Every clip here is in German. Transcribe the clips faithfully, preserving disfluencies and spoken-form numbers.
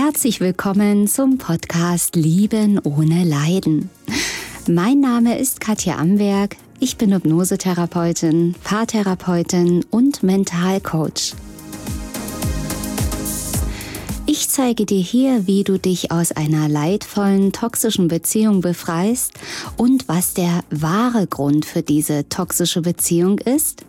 Herzlich willkommen zum Podcast Lieben ohne Leiden. Mein Name ist Katja Amberg, ich bin Hypnosetherapeutin, Paartherapeutin und Mentalcoach. Ich zeige dir hier, wie du dich aus einer leidvollen, toxischen Beziehung befreist und was der wahre Grund für diese toxische Beziehung ist.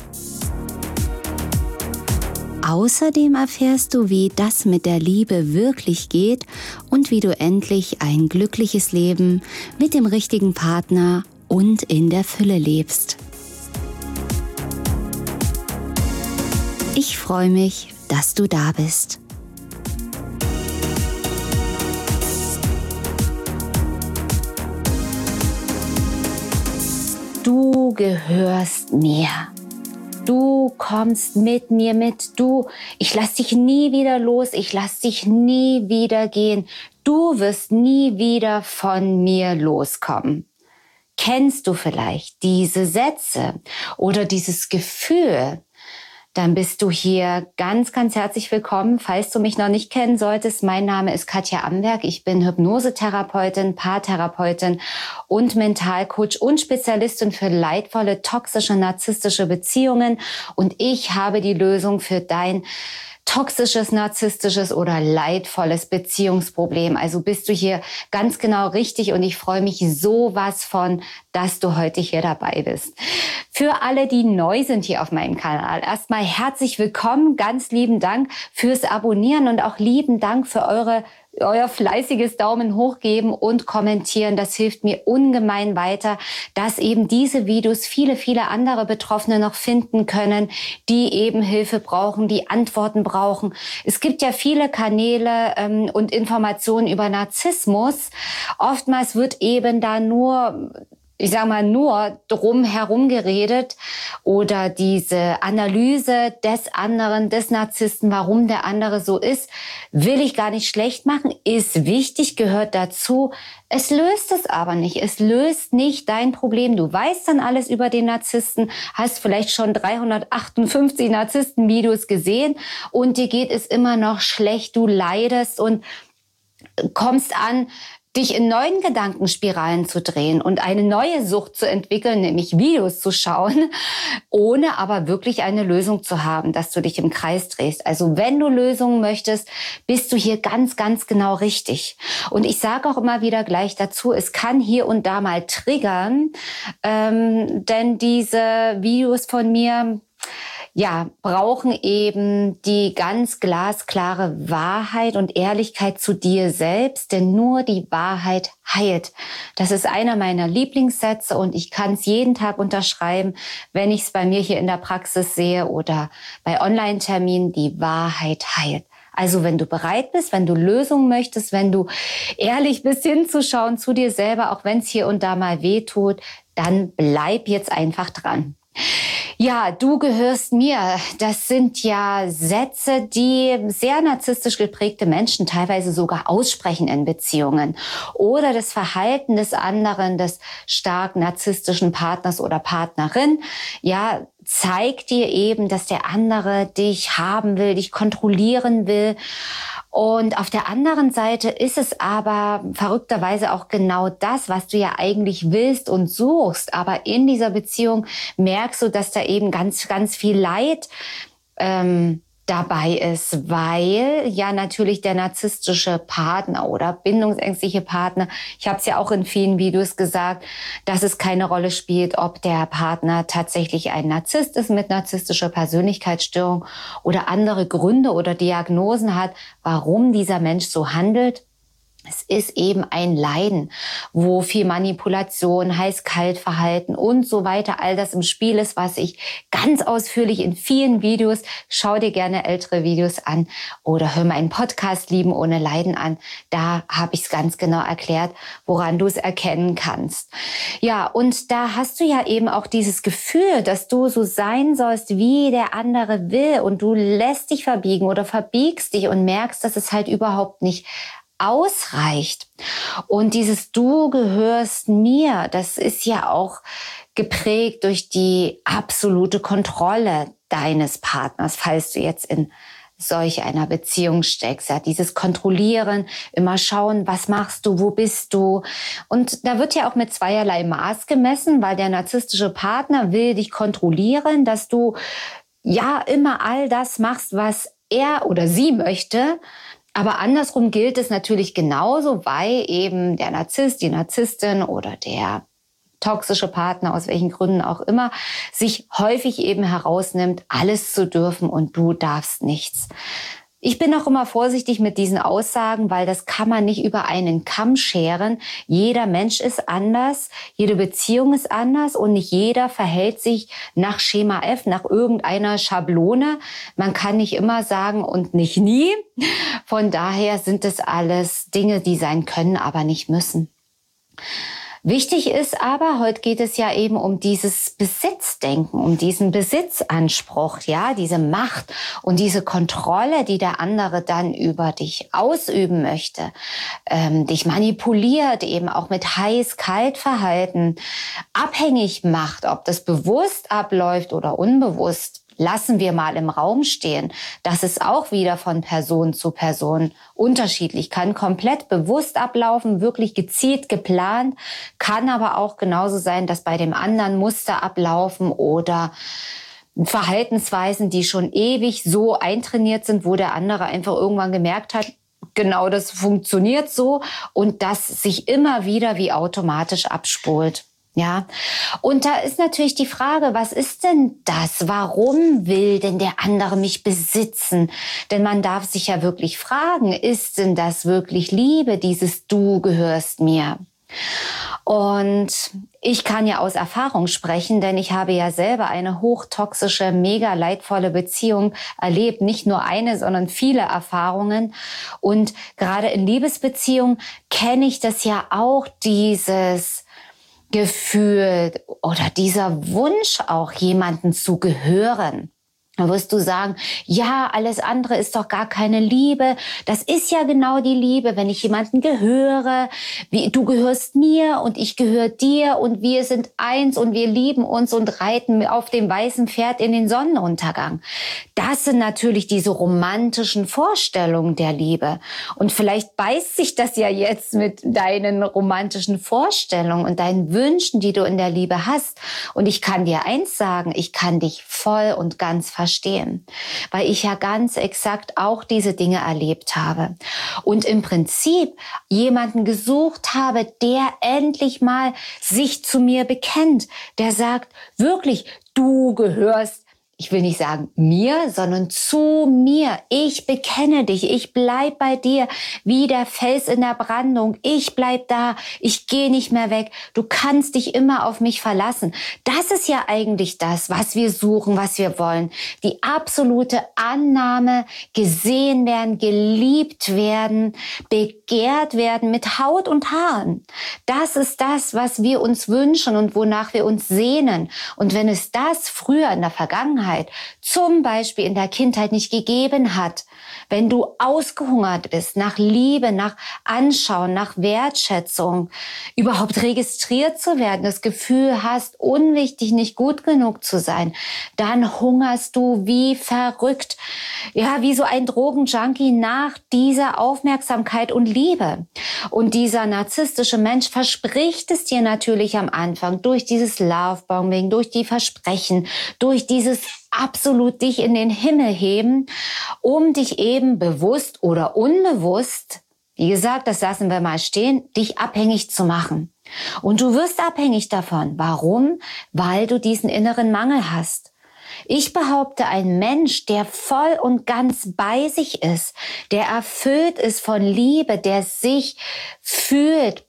Außerdem erfährst du, wie das mit der Liebe wirklich geht und wie du endlich ein glückliches Leben mit dem richtigen Partner und in der Fülle lebst. Ich freue mich, dass du da bist. Du gehörst mir. Du kommst mit mir mit, du, ich lass dich nie wieder los, ich lass dich nie wieder gehen. Du wirst nie wieder von mir loskommen. Kennst du vielleicht diese Sätze oder dieses Gefühl? Dann bist du hier ganz, ganz herzlich willkommen. Falls du mich noch nicht kennen solltest, mein Name ist Katja Amberg. Ich bin Hypnosetherapeutin, Paartherapeutin und Mentalcoach und Spezialistin für leidvolle, toxische, narzisstische Beziehungen. Und ich habe die Lösung für dein toxisches, narzisstisches oder leidvolles Beziehungsproblem. Also bist du hier ganz genau richtig und ich freue mich sowas von, dass du heute hier dabei bist. Für alle, die neu sind hier auf meinem Kanal, erstmal herzlich willkommen, ganz lieben Dank fürs Abonnieren und auch lieben Dank für eure euer fleißiges Daumen hoch geben und kommentieren. Das hilft mir ungemein weiter, dass eben diese Videos viele, viele andere Betroffene noch finden können, die eben Hilfe brauchen, die Antworten brauchen. Es gibt ja viele Kanäle ähm, und Informationen über Narzissmus. Oftmals wird eben da nur ich sage mal, nur drum herum geredet oder diese Analyse des anderen, des Narzissten, warum der andere so ist, will ich gar nicht schlecht machen, ist wichtig, gehört dazu. Es löst es aber nicht. Es löst nicht dein Problem. Du weißt dann alles über den Narzissten, hast vielleicht schon dreihundertachtundfünfzig Narzissten-Videos gesehen und dir geht es immer noch schlecht, du leidest und kommst an, dich in neuen Gedankenspiralen zu drehen und eine neue Sucht zu entwickeln, nämlich Videos zu schauen, ohne aber wirklich eine Lösung zu haben, dass du dich im Kreis drehst. Also wenn du Lösungen möchtest, bist du hier ganz, ganz genau richtig. Und ich sage auch immer wieder gleich dazu, es kann hier und da mal triggern, ähm, denn diese Videos von mir, ja, brauchen eben die ganz glasklare Wahrheit und Ehrlichkeit zu dir selbst, denn nur die Wahrheit heilt. Das ist einer meiner Lieblingssätze und ich kann es jeden Tag unterschreiben, wenn ich es bei mir hier in der Praxis sehe oder bei Online-Terminen, die Wahrheit heilt. Also wenn du bereit bist, wenn du Lösungen möchtest, wenn du ehrlich bist hinzuschauen zu dir selber, auch wenn es hier und da mal weh tut, dann bleib jetzt einfach dran. Ja, du gehörst mir. Das sind ja Sätze, die sehr narzisstisch geprägte Menschen teilweise sogar aussprechen in Beziehungen. Oder das Verhalten des anderen, des stark narzisstischen Partners oder Partnerin, ja, zeigt dir eben, dass der andere dich haben will, dich kontrollieren will. Und auf der anderen Seite ist es aber verrückterweise auch genau das, was du ja eigentlich willst und suchst. Aber in dieser Beziehung merkst du, dass da eben ganz, ganz viel Leid ähm, dabei ist, weil ja natürlich der narzisstische Partner oder bindungsängstliche Partner, ich habe es ja auch in vielen Videos gesagt, dass es keine Rolle spielt, ob der Partner tatsächlich ein Narzisst ist mit narzisstischer Persönlichkeitsstörung oder andere Gründe oder Diagnosen hat, warum dieser Mensch so handelt. Es ist eben ein Leiden, wo viel Manipulation, Heiß-Kalt-Verhalten und so weiter, all das im Spiel ist, was ich ganz ausführlich in vielen Videos, schau dir gerne ältere Videos an oder hör meinen Podcast Lieben ohne Leiden an. Da habe ich es ganz genau erklärt, woran du es erkennen kannst. Ja, und da hast du ja eben auch dieses Gefühl, dass du so sein sollst, wie der andere will und du lässt dich verbiegen oder verbiegst dich und merkst, dass es halt überhaupt nicht ausreicht. Und dieses Du gehörst mir, das ist ja auch geprägt durch die absolute Kontrolle deines Partners, falls du jetzt in solch einer Beziehung steckst. Ja, dieses Kontrollieren, immer schauen, was machst du, wo bist du? Und da wird ja auch mit zweierlei Maß gemessen, weil der narzisstische Partner will dich kontrollieren, dass du ja immer all das machst, was er oder sie möchte. Aber andersrum gilt es natürlich genauso, weil eben der Narzisst, die Narzisstin oder der toxische Partner, aus welchen Gründen auch immer, sich häufig eben herausnimmt, alles zu dürfen und du darfst nichts. Ich bin auch immer vorsichtig mit diesen Aussagen, weil das kann man nicht über einen Kamm scheren. Jeder Mensch ist anders, jede Beziehung ist anders und nicht jeder verhält sich nach Schema F, nach irgendeiner Schablone. Man kann nicht immer sagen und nicht nie. Von daher sind es alles Dinge, die sein können, aber nicht müssen. Wichtig ist aber, heute geht es ja eben um dieses Besitzdenken, um diesen Besitzanspruch, ja, diese Macht und diese Kontrolle, die der andere dann über dich ausüben möchte, ähm, dich manipuliert, eben auch mit Heiß-Kalt-Verhalten, abhängig macht, ob das bewusst abläuft oder unbewusst. Lassen wir mal im Raum stehen. Das ist auch wieder von Person zu Person unterschiedlich. Kann komplett bewusst ablaufen, wirklich gezielt geplant, kann aber auch genauso sein, dass bei dem anderen Muster ablaufen oder Verhaltensweisen, die schon ewig so eintrainiert sind, wo der andere einfach irgendwann gemerkt hat, genau das funktioniert so und das sich immer wieder wie automatisch abspult. Ja, und da ist natürlich die Frage, was ist denn das? Warum will denn der andere mich besitzen? Denn man darf sich ja wirklich fragen, ist denn das wirklich Liebe, dieses Du gehörst mir? Und ich kann ja aus Erfahrung sprechen, denn ich habe ja selber eine hochtoxische, mega leidvolle Beziehung erlebt. Nicht nur eine, sondern viele Erfahrungen. Und gerade in Liebesbeziehungen kenne ich das ja auch, dieses Gefühl oder dieser Wunsch auch, jemanden zu gehören. Da wirst du sagen, ja, alles andere ist doch gar keine Liebe. Das ist ja genau die Liebe, wenn ich jemanden gehöre. Wie, du gehörst mir und ich gehöre dir und wir sind eins und wir lieben uns und reiten auf dem weißen Pferd in den Sonnenuntergang. Das sind natürlich diese romantischen Vorstellungen der Liebe. Und vielleicht beißt sich das ja jetzt mit deinen romantischen Vorstellungen und deinen Wünschen, die du in der Liebe hast. Und ich kann dir eins sagen, ich kann dich voll und ganz verstehen. Verstehen, weil ich ja ganz exakt auch diese Dinge erlebt habe und im Prinzip jemanden gesucht habe, der endlich mal sich zu mir bekennt, der sagt, wirklich, du gehörst, ich will nicht sagen mir, sondern zu mir. Ich bekenne dich. Ich bleib bei dir wie der Fels in der Brandung. Ich bleib da. Ich gehe nicht mehr weg. Du kannst dich immer auf mich verlassen. Das ist ja eigentlich das, was wir suchen, was wir wollen. Die absolute Annahme, gesehen werden, geliebt werden, begehrt werden mit Haut und Haaren. Das ist das, was wir uns wünschen und wonach wir uns sehnen. Und wenn es das früher in der Vergangenheit zum Beispiel in der Kindheit nicht gegeben hat, wenn du ausgehungert bist nach Liebe, nach Anschauen, nach Wertschätzung, überhaupt registriert zu werden, das Gefühl hast, unwichtig, nicht gut genug zu sein, dann hungerst du wie verrückt, ja, wie so ein Drogenjunkie nach dieser Aufmerksamkeit und Liebe. Und dieser narzisstische Mensch verspricht es dir natürlich am Anfang durch dieses Lovebombing, durch die Versprechen, durch dieses absolut dich in den Himmel heben, um dich eben bewusst oder unbewusst, wie gesagt, das lassen wir mal stehen, dich abhängig zu machen. Und du wirst abhängig davon. Warum? Weil du diesen inneren Mangel hast. Ich behaupte, ein Mensch, der voll und ganz bei sich ist, der erfüllt ist von Liebe, der sich fühlt,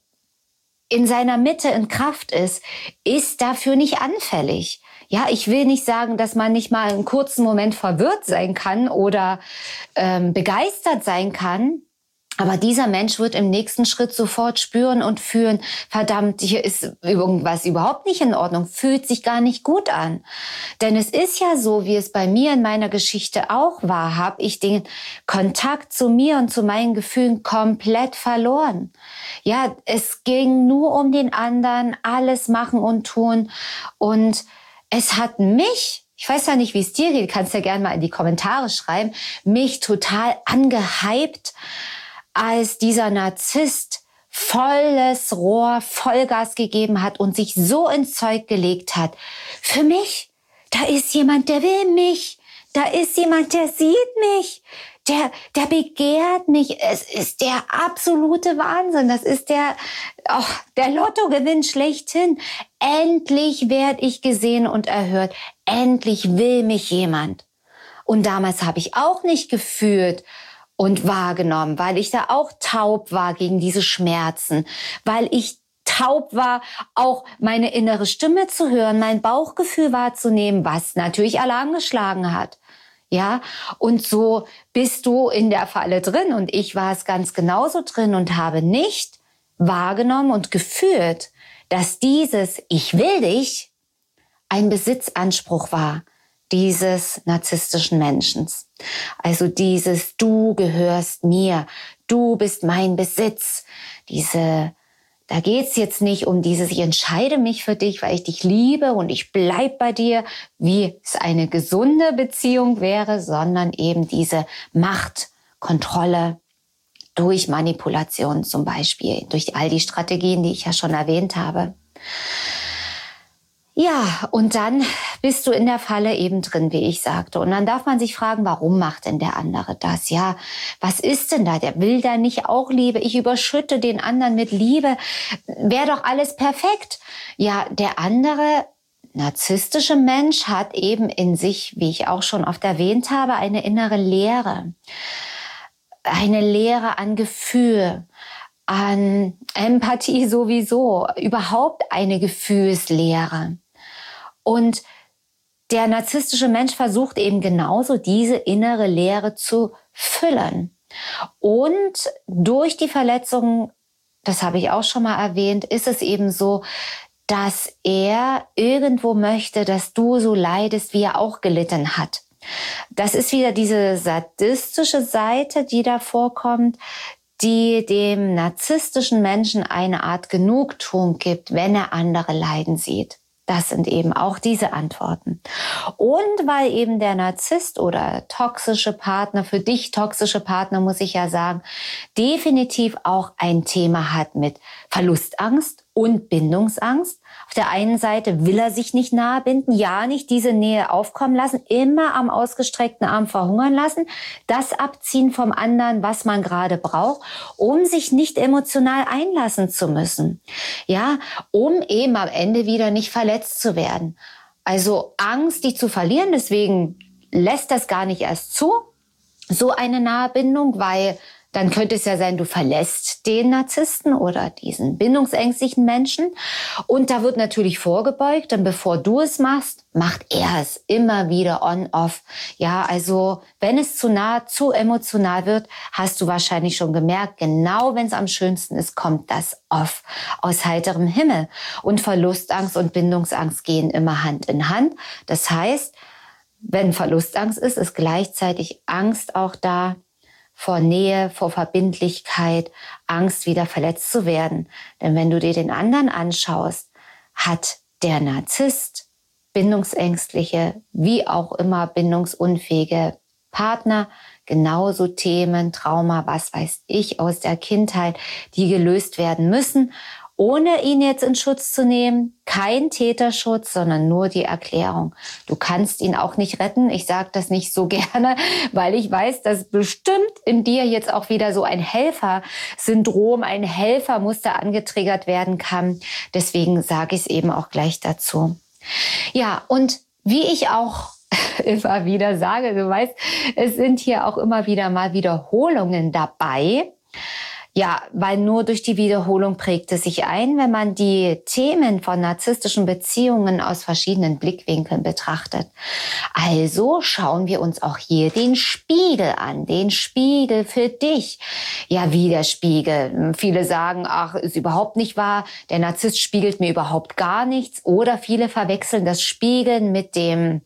in seiner Mitte in Kraft ist, ist dafür nicht anfällig. Ja, ich will nicht sagen, dass man nicht mal einen kurzen Moment verwirrt sein kann oder ähm, begeistert sein kann. Aber dieser Mensch wird im nächsten Schritt sofort spüren und fühlen, verdammt, hier ist irgendwas überhaupt nicht in Ordnung, fühlt sich gar nicht gut an. Denn es ist ja so, wie es bei mir in meiner Geschichte auch war, habe ich den Kontakt zu mir und zu meinen Gefühlen komplett verloren. Ja, es ging nur um den anderen, alles machen und tun und es hat mich ich weiß ja nicht, wie es dir geht, kannst ja gerne mal in die Kommentare schreiben, mich total angehypt, als dieser Narzisst volles Rohr, Vollgas gegeben hat und sich so ins Zeug gelegt hat. Für mich, da ist jemand, der will mich. Da ist jemand, der sieht mich. Der, der begehrt mich. Es ist der absolute Wahnsinn. Das ist der, oh, der Lottogewinn schlechthin. Endlich werde ich gesehen und erhört. Endlich will mich jemand. Und damals habe ich auch nicht gefühlt und wahrgenommen, weil ich da auch taub war gegen diese Schmerzen, weil ich taub war, auch meine innere Stimme zu hören, mein Bauchgefühl wahrzunehmen, was natürlich Alarm geschlagen hat. Ja, und so bist du in der Falle drin und ich war es ganz genauso drin und habe nicht wahrgenommen und gefühlt, dass dieses Ich will dich ein Besitzanspruch war dieses narzisstischen Menschen. Also dieses Du gehörst mir, du bist mein Besitz. Diese, da geht's jetzt nicht um dieses Ich entscheide mich für dich, weil ich dich liebe und ich bleib bei dir, wie es eine gesunde Beziehung wäre, sondern eben diese Macht, Kontrolle durch Manipulation zum Beispiel, durch all die Strategien, die ich ja schon erwähnt habe. Ja, und dann bist du in der Falle eben drin, wie ich sagte. Und dann darf man sich fragen, warum macht denn der andere das? Ja, was ist denn da? Der will da nicht auch Liebe. Ich überschütte den anderen mit Liebe. Wäre doch alles perfekt. Ja, der andere narzisstische Mensch hat eben in sich, wie ich auch schon oft erwähnt habe, eine innere Leere. Eine Leere an Gefühl, an Empathie sowieso, überhaupt eine Gefühlsleere. Und der narzisstische Mensch versucht eben genauso diese innere Leere zu füllen. Und durch die Verletzungen, das habe ich auch schon mal erwähnt, ist es eben so, dass er irgendwo möchte, dass du so leidest, wie er auch gelitten hat. Das ist wieder diese sadistische Seite, die da vorkommt, die dem narzisstischen Menschen eine Art Genugtuung gibt, wenn er andere leiden sieht. Das sind eben auch diese Antworten. Und weil eben der Narzisst oder toxische Partner, für dich toxische Partner, muss ich ja sagen, definitiv auch ein Thema hat mit Verlustangst und Bindungsangst. Auf der einen Seite will er sich nicht nahe binden, ja nicht diese Nähe aufkommen lassen, immer am ausgestreckten Arm verhungern lassen, das abziehen vom anderen, was man gerade braucht, um sich nicht emotional einlassen zu müssen. Ja, um eben am Ende wieder nicht verletzt zu werden. Also Angst, dich zu verlieren, deswegen lässt das gar nicht erst zu, so eine Nahebindung, weil dann könnte es ja sein, du verlässt den Narzissten oder diesen bindungsängstlichen Menschen. Und da wird natürlich vorgebeugt, denn bevor du es machst, macht er es immer wieder on-off. Ja, also wenn es zu nah, zu emotional wird, hast du wahrscheinlich schon gemerkt, genau wenn es am schönsten ist, kommt das off aus heiterem Himmel. Und Verlustangst und Bindungsangst gehen immer Hand in Hand. Das heißt, wenn Verlustangst ist, ist gleichzeitig Angst auch da, vor Nähe, vor Verbindlichkeit, Angst, wieder verletzt zu werden. Denn wenn du dir den anderen anschaust, hat der Narzisst, bindungsängstliche, wie auch immer bindungsunfähige Partner, genauso Themen, Trauma, was weiß ich, aus der Kindheit, die gelöst werden müssen, ohne ihn jetzt in Schutz zu nehmen. Kein Täterschutz, sondern nur die Erklärung. Du kannst ihn auch nicht retten. Ich sage das nicht so gerne, weil ich weiß, dass bestimmt in dir jetzt auch wieder so ein Helfersyndrom, ein Helfermuster angetriggert werden kann. Deswegen sage ich es eben auch gleich dazu. Ja, und wie ich auch immer wieder sage, du weißt, es sind hier auch immer wieder mal Wiederholungen dabei. Ja, weil nur durch die Wiederholung prägt es sich ein, wenn man die Themen von narzisstischen Beziehungen aus verschiedenen Blickwinkeln betrachtet. Also schauen wir uns auch hier den Spiegel an, den Spiegel für dich. Ja, wie der Spiegel. Viele sagen, ach, ist überhaupt nicht wahr, der Narzisst spiegelt mir überhaupt gar nichts. Oder viele verwechseln das Spiegeln mit dem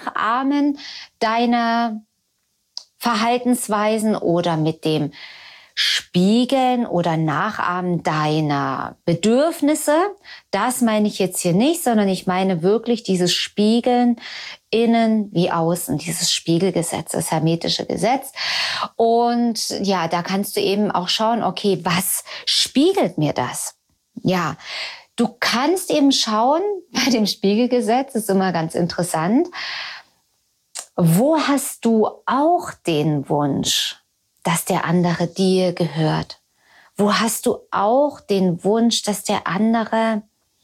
Nachahmen deiner Verhaltensweisen oder mit dem Spiegeln oder Nachahmen deiner Bedürfnisse. Das meine ich jetzt hier nicht, sondern ich meine wirklich dieses Spiegeln innen wie außen, dieses Spiegelgesetz, das hermetische Gesetz. Und ja, da kannst du eben auch schauen, okay, was spiegelt mir das? Ja, du kannst eben schauen, bei dem Spiegelgesetz ist immer ganz interessant, wo hast du auch den Wunsch, dass der andere dir gehört? Wo hast du auch den Wunsch, dass der andere,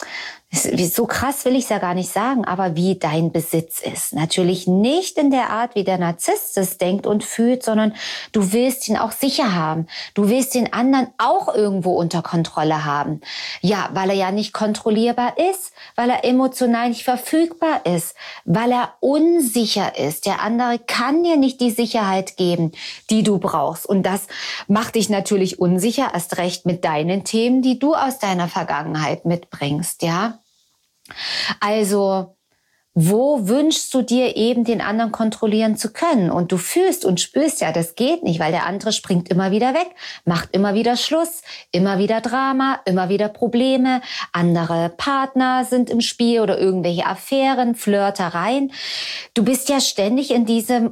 so krass will ich es ja gar nicht sagen, aber wie dein Besitz ist? Natürlich nicht in der Art, wie der Narzisst es denkt und fühlt, sondern du willst ihn auch sicher haben. Du willst den anderen auch irgendwo unter Kontrolle haben. Ja, weil er ja nicht kontrollierbar ist, weil er emotional nicht verfügbar ist, weil er unsicher ist. Der andere kann dir nicht die Sicherheit geben, die du brauchst. Und das macht dich natürlich unsicher, erst recht mit deinen Themen, die du aus deiner Vergangenheit mitbringst, ja? Also, wo wünschst du dir eben, den anderen kontrollieren zu können? Und du fühlst und spürst ja, das geht nicht, weil der andere springt immer wieder weg, macht immer wieder Schluss, immer wieder Drama, immer wieder Probleme. Andere Partner sind im Spiel oder irgendwelche Affären, Flirtereien. Du bist ja ständig in diesem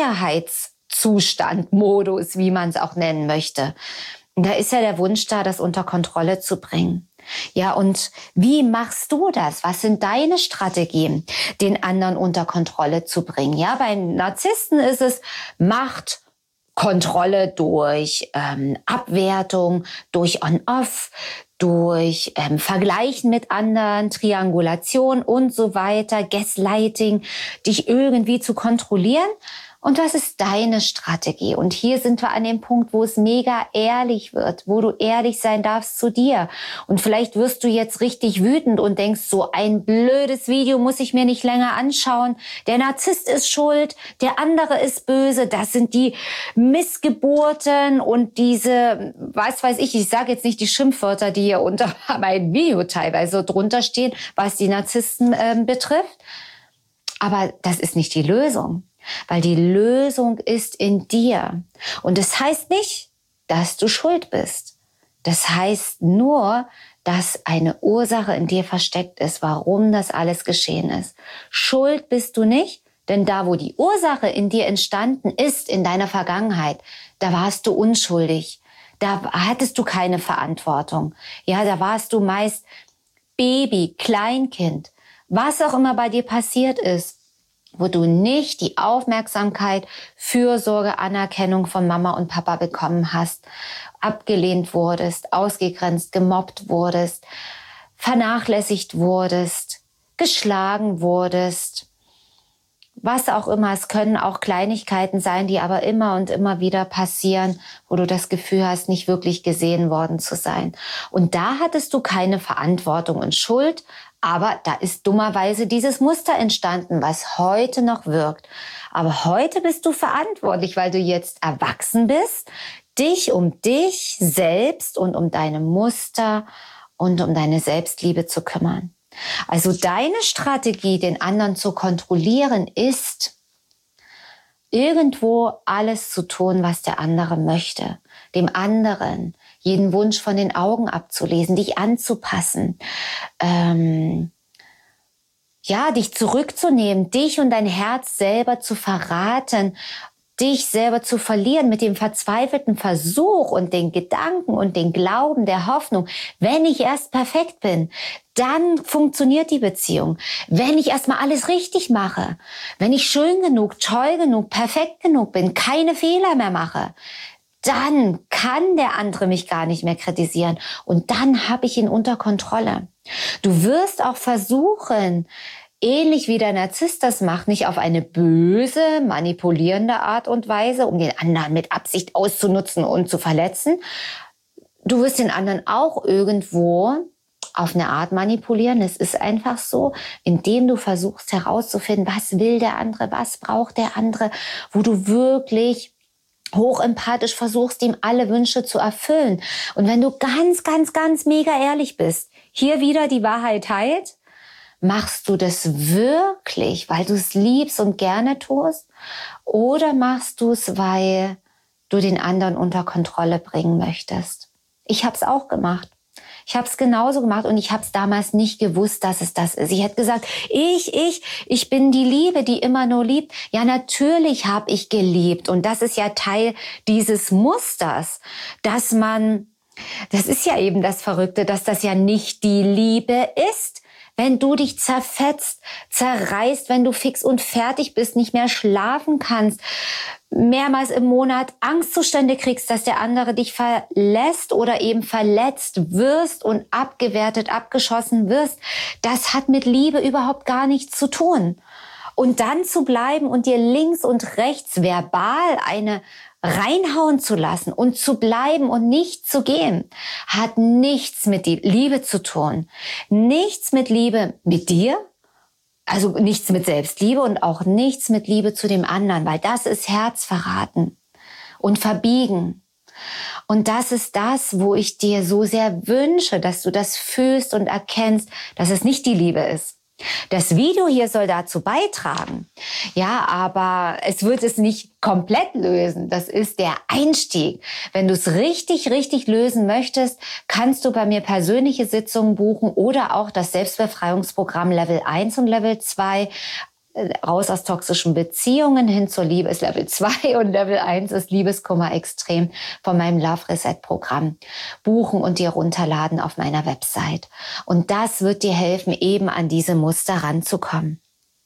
Unsicherheitszustand, Modus, wie man es auch nennen möchte. Und da ist ja der Wunsch da, das unter Kontrolle zu bringen. Ja, und wie machst du das? Was sind deine Strategien, den anderen unter Kontrolle zu bringen? Ja, beim Narzissten ist es Macht, Kontrolle durch ähm, Abwertung, durch On-Off, durch ähm, Vergleichen mit anderen, Triangulation und so weiter, Gaslighting, dich irgendwie zu kontrollieren. Und was ist deine Strategie? Und hier sind wir an dem Punkt, wo es mega ehrlich wird, wo du ehrlich sein darfst zu dir. Und vielleicht wirst du jetzt richtig wütend und denkst, so ein blödes Video muss ich mir nicht länger anschauen. Der Narzisst ist schuld, der andere ist böse. Das sind die Missgeburten und diese, was weiß ich, ich sage jetzt nicht die Schimpfwörter, die hier unter meinem Video teilweise drunter stehen, was die Narzissten äh, betrifft. Aber das ist nicht die Lösung. Weil die Lösung ist in dir. Und das heißt nicht, dass du schuld bist. Das heißt nur, dass eine Ursache in dir versteckt ist, warum das alles geschehen ist. Schuld bist du nicht, denn da, wo die Ursache in dir entstanden ist, in deiner Vergangenheit, da warst du unschuldig. Da hattest du keine Verantwortung. Ja, da warst du meist Baby, Kleinkind, was auch immer bei dir passiert ist, wo du nicht die Aufmerksamkeit, Fürsorge, Anerkennung von Mama und Papa bekommen hast, abgelehnt wurdest, ausgegrenzt, gemobbt wurdest, vernachlässigt wurdest, geschlagen wurdest, was auch immer. Es können auch Kleinigkeiten sein, die aber immer und immer wieder passieren, wo du das Gefühl hast, nicht wirklich gesehen worden zu sein. Und da hattest du keine Verantwortung und Schuld, aber da ist dummerweise dieses Muster entstanden, was heute noch wirkt. Aber heute bist du verantwortlich, weil du jetzt erwachsen bist, dich um dich selbst und um deine Muster und um deine Selbstliebe zu kümmern. Also deine Strategie, den anderen zu kontrollieren, ist, irgendwo alles zu tun, was der andere möchte. Dem anderen jeden Wunsch von den Augen abzulesen, dich anzupassen, ähm, ja, dich zurückzunehmen, dich und dein Herz selber zu verraten, dich selber zu verlieren mit dem verzweifelten Versuch und den Gedanken und den Glauben der Hoffnung, wenn ich erst perfekt bin, dann funktioniert die Beziehung. Wenn ich erstmal alles richtig mache, wenn ich schön genug, toll genug, perfekt genug bin, keine Fehler mehr mache, dann kann der andere mich gar nicht mehr kritisieren und dann habe ich ihn unter Kontrolle. Du wirst auch versuchen, ähnlich wie der Narzisst das macht, nicht auf eine böse, manipulierende Art und Weise, um den anderen mit Absicht auszunutzen und zu verletzen. Du wirst den anderen auch irgendwo auf eine Art manipulieren. Es ist einfach so, indem du versuchst herauszufinden, was will der andere, was braucht der andere, wo du wirklich hochempathisch versuchst, ihm alle Wünsche zu erfüllen. Und wenn du ganz, ganz, ganz mega ehrlich bist, hier wieder die Wahrheit heilt, machst du das wirklich, weil du es liebst und gerne tust? Oder machst du es, weil du den anderen unter Kontrolle bringen möchtest. Ich habe es auch gemacht. Ich habe es genauso gemacht und ich habe es damals nicht gewusst, dass es das ist. Ich hätte gesagt, ich, ich, ich bin die Liebe, die immer nur liebt. Ja, natürlich habe ich geliebt und das ist ja Teil dieses Musters, dass man, das ist ja eben das Verrückte, dass das ja nicht die Liebe ist. Wenn du dich zerfetzt, zerreißt, wenn du fix und fertig bist, nicht mehr schlafen kannst, mehrmals im Monat Angstzustände kriegst, dass der andere dich verlässt oder eben verletzt wirst und abgewertet, abgeschossen wirst, das hat mit Liebe überhaupt gar nichts zu tun. Und dann zu bleiben und dir links und rechts verbal eine reinhauen zu lassen und zu bleiben und nicht zu gehen, hat nichts mit die Liebe zu tun. Nichts mit Liebe mit dir, also nichts mit Selbstliebe und auch nichts mit Liebe zu dem anderen, weil das ist Herzverraten und Verbiegen. Und das ist das, wo ich dir so sehr wünsche, dass du das fühlst und erkennst, dass es nicht die Liebe ist. Das Video hier soll dazu beitragen, ja, aber es wird es nicht komplett lösen. Das ist der Einstieg. Wenn du es richtig, richtig lösen möchtest, kannst du bei mir persönliche Sitzungen buchen oder auch das Selbstbefreiungsprogramm Level eins und Level zwei. Raus aus toxischen Beziehungen hin zur Liebe ist Level zwei und Level eins ist Liebeskummer extrem von meinem Love Reset Programm buchen und dir runterladen auf meiner Website. Und das wird dir helfen, eben an diese Muster ranzukommen.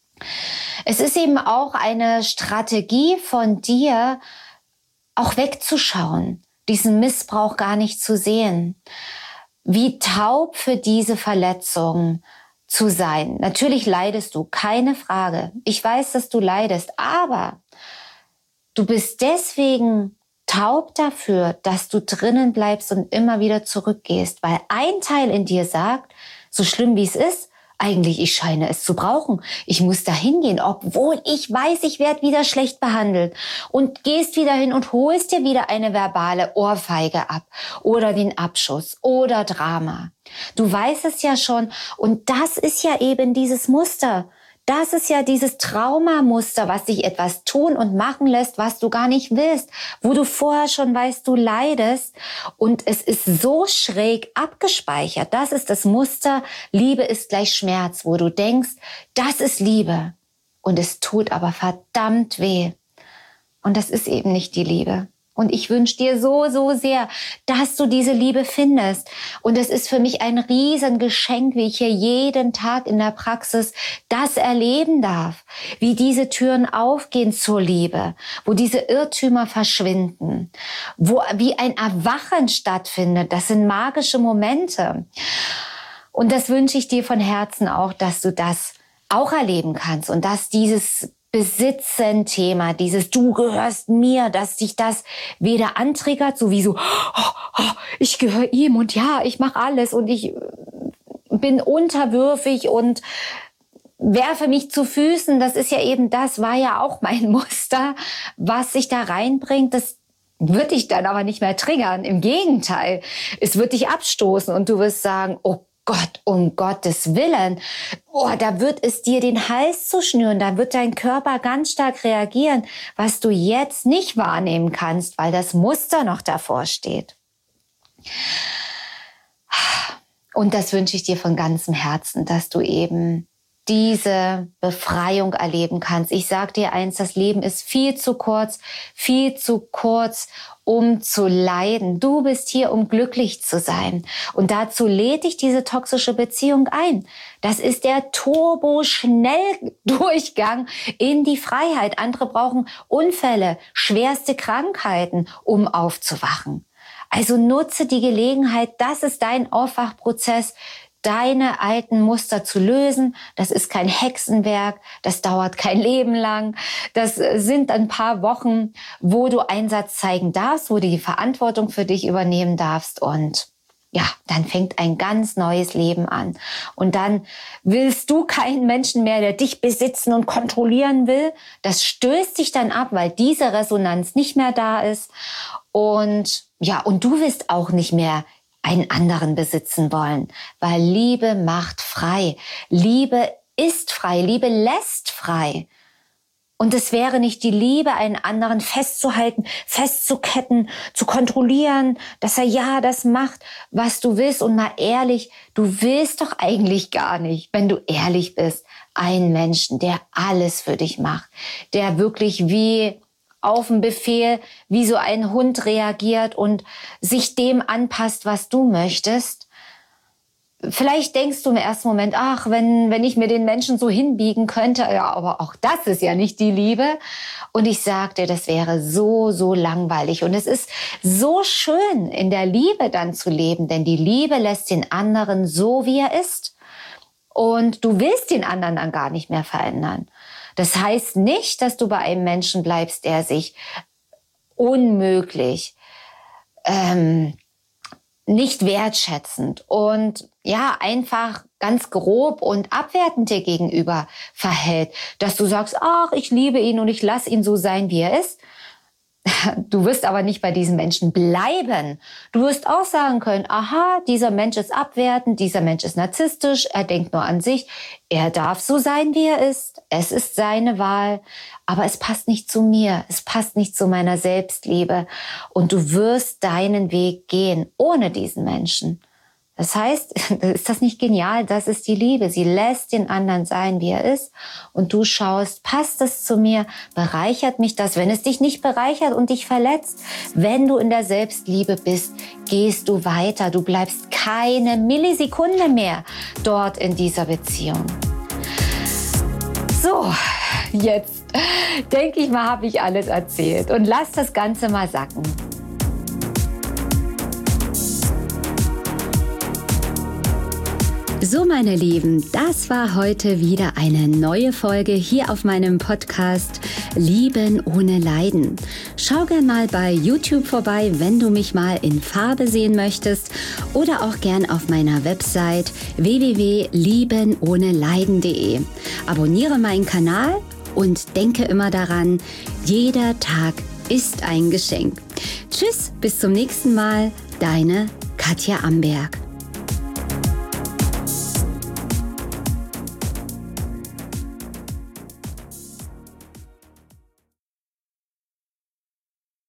Es ist eben auch eine Strategie von dir, auch wegzuschauen, diesen Missbrauch gar nicht zu sehen. Wie taub für diese Verletzung zu sein. Natürlich leidest du, keine Frage. Ich weiß, dass du leidest, aber du bist deswegen taub dafür, dass du drinnen bleibst und immer wieder zurückgehst, weil ein Teil in dir sagt, so schlimm wie es ist, eigentlich, ich scheine es zu brauchen. Ich muss da hingehen, obwohl ich weiß, ich werde wieder schlecht behandelt. Und gehst wieder hin und holst dir wieder eine verbale Ohrfeige ab oder den Abschuss oder Drama. Du weißt es ja schon und das ist ja eben dieses Muster. Das ist ja dieses Traumamuster, was dich etwas tun und machen lässt, was du gar nicht willst, wo du vorher schon weißt, du leidest und es ist so schräg abgespeichert. Das ist das Muster, Liebe ist gleich Schmerz, wo du denkst, das ist Liebe und es tut aber verdammt weh. Und das ist eben nicht die Liebe. Und ich wünsche dir so, so sehr, dass du diese Liebe findest. Und es ist für mich ein Riesengeschenk, wie ich hier jeden Tag in der Praxis das erleben darf. Wie diese Türen aufgehen zur Liebe, wo diese Irrtümer verschwinden, wo wie ein Erwachen stattfindet. Das sind magische Momente. Und das wünsche ich dir von Herzen auch, dass du das auch erleben kannst und dass dieses Besitzen-Thema, dieses Du gehörst mir, dass dich das weder antriggert, so wie so, oh, oh, ich gehöre ihm und ja, ich mache alles und ich bin unterwürfig und werfe mich zu Füßen. Das ist ja eben, das war ja auch mein Muster, was sich da reinbringt. Das wird dich dann aber nicht mehr triggern. Im Gegenteil, es wird dich abstoßen und du wirst sagen, oh Gott, um Gottes Willen, oh, da wird es dir den Hals zuschnüren, da wird dein Körper ganz stark reagieren, was du jetzt nicht wahrnehmen kannst, weil das Muster noch davor steht. Und das wünsche ich dir von ganzem Herzen, dass du eben diese Befreiung erleben kannst. Ich sag dir eins, das Leben ist viel zu kurz, viel zu kurz, um zu leiden. Du bist hier, um glücklich zu sein. Und dazu lädt dich diese toxische Beziehung ein. Das ist der Turbo-Schnelldurchgang in die Freiheit. Andere brauchen Unfälle, schwerste Krankheiten, um aufzuwachen. Also nutze die Gelegenheit, das ist dein Aufwachprozess, deine alten Muster zu lösen. Das ist kein Hexenwerk, das dauert kein Leben lang. Das sind ein paar Wochen, wo du Einsatz zeigen darfst, wo du die Verantwortung für dich übernehmen darfst und ja, dann fängt ein ganz neues Leben an. Und dann willst du keinen Menschen mehr, der dich besitzen und kontrollieren will. Das stößt dich dann ab, weil diese Resonanz nicht mehr da ist. Und ja, und du wirst auch nicht mehr einen anderen besitzen wollen, weil Liebe macht frei. Liebe ist frei, Liebe lässt frei. Und es wäre nicht die Liebe, einen anderen festzuhalten, festzuketten, zu kontrollieren, dass er ja das macht, was du willst. Und mal ehrlich, du willst doch eigentlich gar nicht, wenn du ehrlich bist, einen Menschen, der alles für dich macht, der wirklich wie auf einen Befehl, wie so ein Hund reagiert und sich dem anpasst, was du möchtest. Vielleicht denkst du im ersten Moment, ach, wenn, wenn ich mir den Menschen so hinbiegen könnte, ja, aber auch das ist ja nicht die Liebe. Und ich sag dir, das wäre so, so langweilig. Und es ist so schön, in der Liebe dann zu leben, denn die Liebe lässt den anderen so, wie er ist. Und du willst den anderen dann gar nicht mehr verändern. Das heißt nicht, dass du bei einem Menschen bleibst, der sich unmöglich, ähm, nicht wertschätzend und ja, einfach ganz grob und abwertend dir gegenüber verhält, dass du sagst, ach, ich liebe ihn und ich lasse ihn so sein, wie er ist. Du wirst aber nicht bei diesem Menschen bleiben. Du wirst auch sagen können, aha, dieser Mensch ist abwertend, dieser Mensch ist narzisstisch, er denkt nur an sich, er darf so sein, wie er ist, es ist seine Wahl, aber es passt nicht zu mir, es passt nicht zu meiner Selbstliebe und du wirst deinen Weg gehen ohne diesen Menschen. Das heißt, ist das nicht genial? Das ist die Liebe. Sie lässt den anderen sein, wie er ist. Und du schaust, passt es zu mir? Bereichert mich das? Wenn es dich nicht bereichert und dich verletzt, wenn du in der Selbstliebe bist, gehst du weiter. Du bleibst keine Millisekunde mehr dort in dieser Beziehung. So, jetzt denke ich mal, habe ich alles erzählt. Und lass das Ganze mal sacken. So, meine Lieben, das war heute wieder eine neue Folge hier auf meinem Podcast Lieben ohne Leiden. Schau gern mal bei YouTube vorbei, wenn du mich mal in Farbe sehen möchtest oder auch gern auf meiner Website w w w punkt lieben ohne leiden punkt de. Abonniere meinen Kanal und denke immer daran, jeder Tag ist ein Geschenk. Tschüss, bis zum nächsten Mal, deine Katja Amberg.